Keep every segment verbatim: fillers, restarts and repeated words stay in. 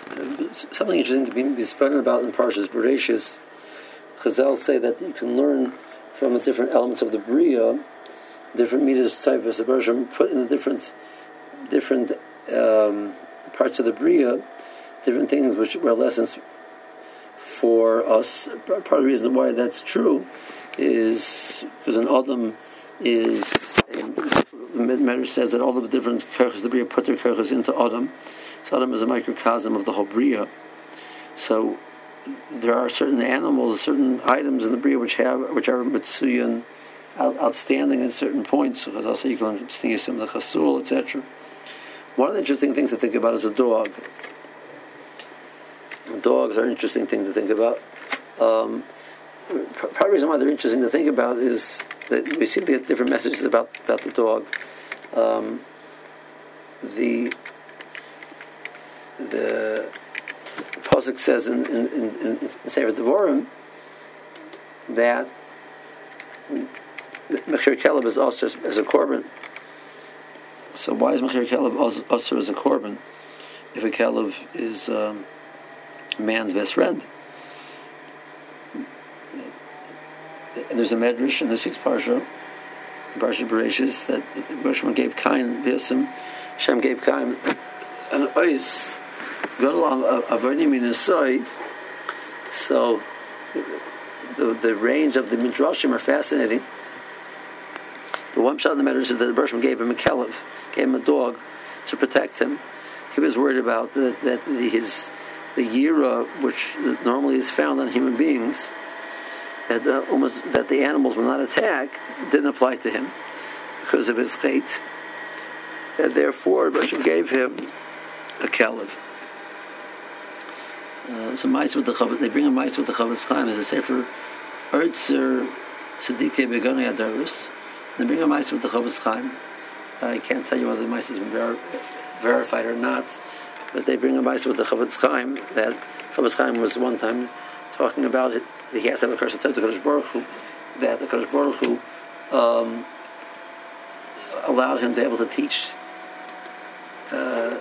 something interesting to be, be spoken about in Parshas Bereshis. Chazal say that you can learn from the different elements of the Bria, different midas types of Bereshim, put in the different different um, parts of the Bria, different things which were lessons for us. Part of the reason why that's true is because an Adam is, the Medrash says that all of the different kerches of the Bria put their kerches into Adam. So Adam is a microcosm of the whole Bria. So there are certain animals, certain items in the Bria which have, which are mitzuyan, out, outstanding at certain points. Because I'll say you can sneeze some of the chasul, et cetera. One of the interesting things to think about is a dog. Dogs are an interesting thing to think about. Um, part of the reason why they're interesting to think about is that we seem to get different messages about, about the dog. Um, the the Pasuk says in in, in, in Sefer Devarim that Mechir Keleb is also as a korban. So why is Mechir Keleb also as a korban if a Keleb is um, man's best friend? And there's a medrash in this week's parsha, Parsha Bereshis, that Bereshit gave Cain B'Yosem, Hashem gave Cain an ois gadol avodim minasoi. So the the range of the midrashim are fascinating. The one shot in the medrash is that the Bereshit gave him a kelev, gave him a dog to protect him. He was worried about that that his the yira, which normally is found on human beings, that uh, almost that the animals will not attack, didn't apply to him because of his chait, and therefore Hashem gave him a kelev. Uh, so mice with the chavetz, they bring a mice with the chavetz chaim as a sefer Ertzer Tzedikei Begonei Adaris. They bring a mice with the chavetz chaim. I can't tell you whether the mice has been ver- verified or not, but they bring a mice with the chavetz chaim. That chavetz chaim was one time talking about it. He has to have a curse of the Kadosh Baruch Hu, that the Kadosh Baruch Hu um, allowed him to be able to teach uh,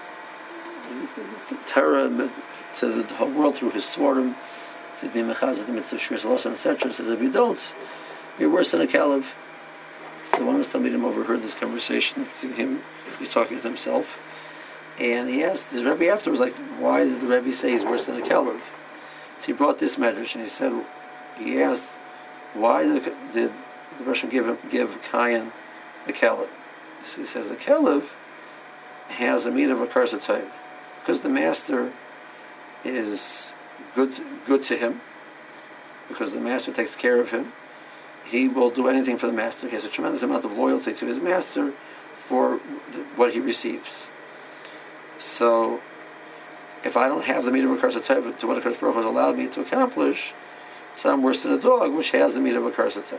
Torah to the whole world through his svarim, to be mechazed the mitzvah shvius lashon, et cetera. Says if you don't, you're worse than a kelev. So one of his talmidim overheard this conversation. To him, he's talking to himself, and he asked his Rebbe afterwards, like, why did the Rebbe say he's worse than a kelev? So he brought this medrash and he said, he asked, why did, did the Bereshit give give Cain a kelev? So he says a kelev has a meat of a karsatayv because the master is good good to him, because the master takes care of him. He will do anything for the master. He has a tremendous amount of loyalty to his master for what he receives. So if I don't have the meat of a karsatayv to what a Kadosh Baruch Hu has allowed me to accomplish, so I'm worse than a dog which has the meat of a karsatayv.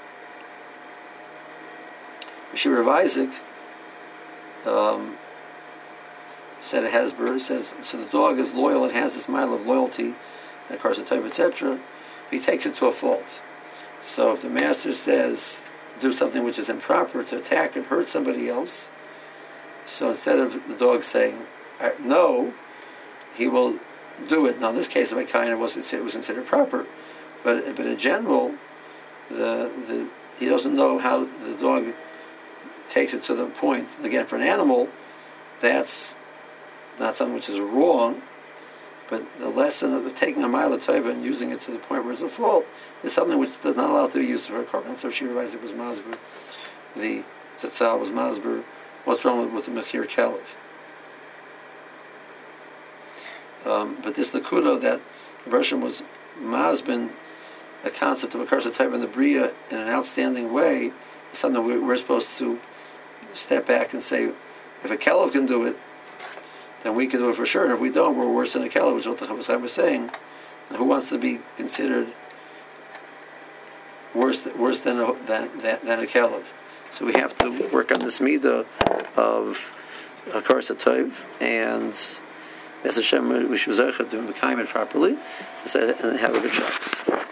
Shira of Isaac um, said a Hezber, says, so the dog is loyal and has this mile of loyalty, and karsatayv, et cetera. He takes it to a fault. So if the master says, do something which is improper to attack and hurt somebody else, so instead of the dog saying, no, he will do it. Now, in this case of a kind, it was considered, was considered proper, but but in general, the the he doesn't know how the dog takes it to the point. Again, for an animal, that's not something which is wrong, but the lesson of taking a mile of tova and using it to the point where it's a fault is something which does not allow it to be used for a korban. So she realized it was masber. The tzatzal was masber. What's wrong with, with the mechir kelev? Um, but this nakuda that the Bereshit was masbin, a concept of a curse of type in the Bria in an outstanding way, is something we, we're supposed to step back and say, if a kelev can do it, then we can do it for sure. And if we don't, we're worse than a kelev, which is what the Chavetz Chaim was saying. And who wants to be considered worse worse than a, than, than, than a kelev? So we have to work on this midah of a curse of type, and B'ez Hashem, we should be zeicha to be mekayim it properly, and have a good Shabbos.